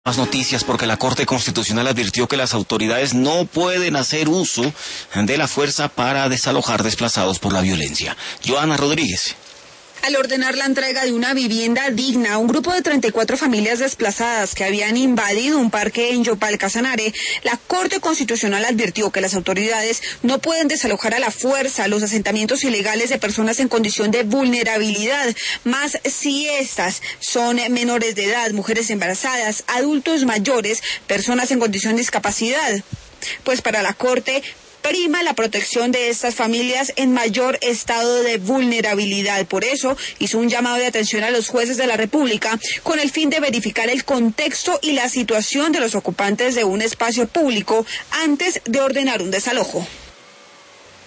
Más noticias porque la Corte Constitucional advirtió que las autoridades no pueden hacer uso de la fuerza para desalojar desplazados por la violencia. Joana Rodríguez. Al ordenar la entrega de una vivienda digna a un grupo de 34 familias desplazadas que habían invadido un parque en Yopal, Casanare, la Corte Constitucional advirtió que las autoridades no pueden desalojar a la fuerza los asentamientos ilegales de personas en condición de vulnerabilidad, más si estas son menores de edad, mujeres embarazadas, adultos mayores, personas en condición de discapacidad. Pues para la Corte prima la protección de estas familias en mayor estado de vulnerabilidad. Por eso hizo un llamado de atención a los jueces de la República con el fin de verificar el contexto y la situación de los ocupantes de un espacio público antes de ordenar un desalojo.